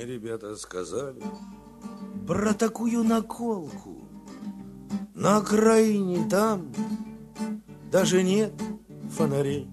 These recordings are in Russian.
Мне ребята сказали про такую наколку. На окраине там даже нет фонарей.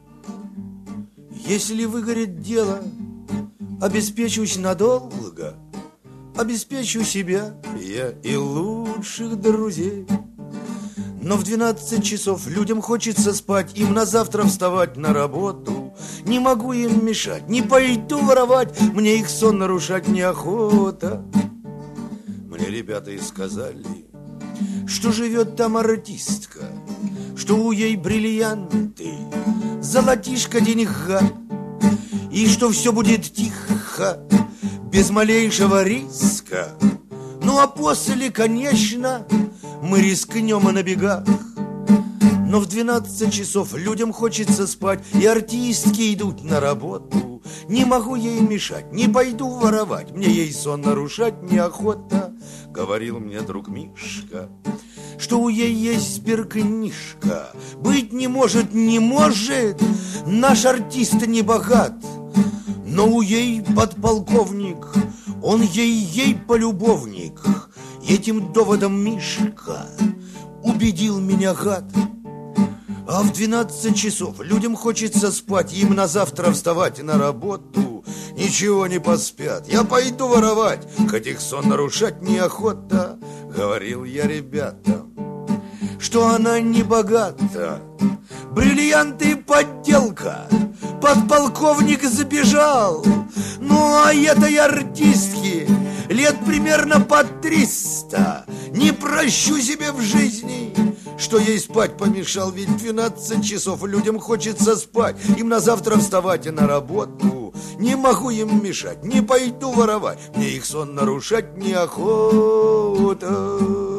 Если выгорит дело, обеспечусь надолго, обеспечу себя я и лучших друзей. Но в 12 часов людям хочется спать, им на завтра вставать на работу. Не могу им мешать, не пойду воровать, мне их сон нарушать неохота. Мне ребята и сказали, что живет там артистка, что у ей бриллианты, золотишко, деньга, и что все будет тихо, без малейшего риска. Ну а после, конечно, мы рискнем и на бегах. Но в 12 часов людям хочется спать, и артистки идут на работу. Не могу ей мешать, не пойду воровать, мне ей сон нарушать неохота. Говорил мне друг Мишка, что у ей есть сберкнижка. Быть не может, не может, наш артист не богат. Но у ей подполковник, он ей полюбовник. Этим доводом Мишка убедил меня, гад. А в 12 часов людям хочется спать, им на завтра вставать на работу. Ничего не поспят, я пойду воровать, хоть их сон нарушать неохота. Говорил я ребятам, что она не богата, бриллианты подделка, подполковник забежал. Ну а этой артистке лет примерно по 300. Не прощу себе в жизни, что ей спать помешал. Ведь 12 часов людям хочется спать, им на завтра вставать и на работу. Не могу им мешать, не пойду воровать, мне их сон нарушать неохота.